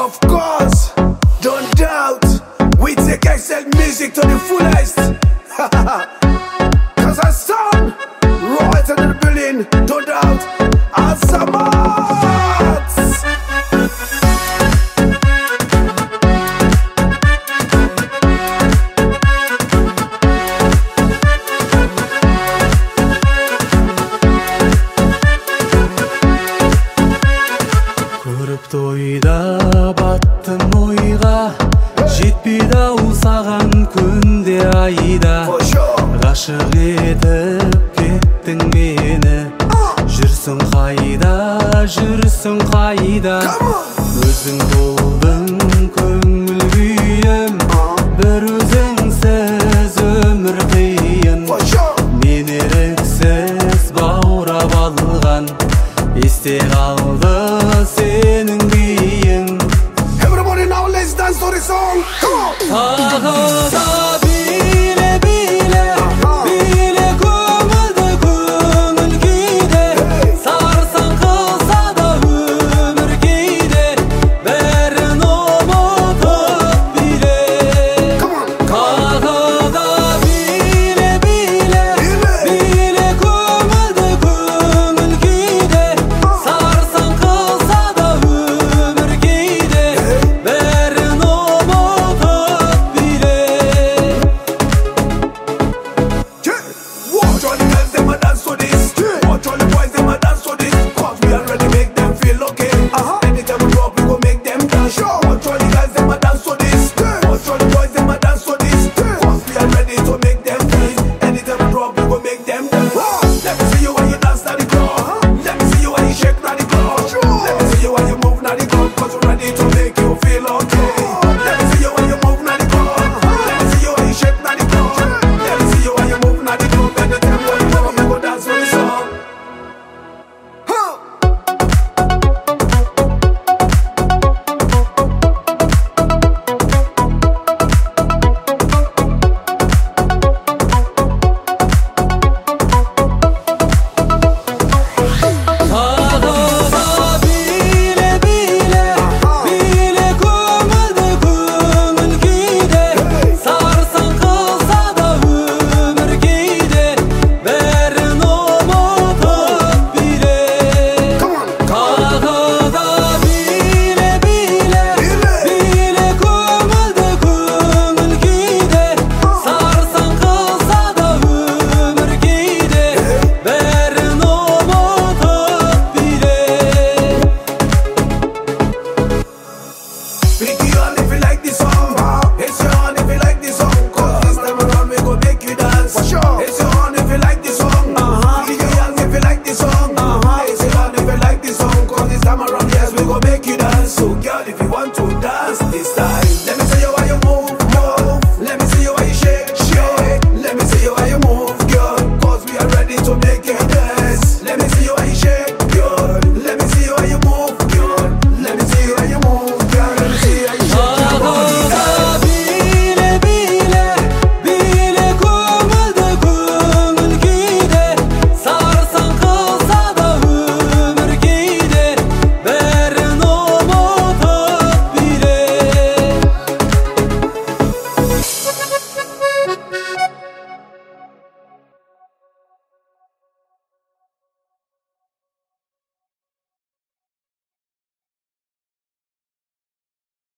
Of course, don't doubt, we take XL music to the fullest. Cause our son, right in the building, don't doubt, Azamat. Көріп тойда баттым ойға, жетпейді ау саған күнде айда. Ғашық етіп кеттің мені, жүрсің қайда, жүрсің қайда. Өзің болдың көңіл күйім, бір өзіңсіз өмір қиын. Мен еріксіз баурап алған, есте қалды senin biyin. Everybody now let's dance to the song. Come on. Tağda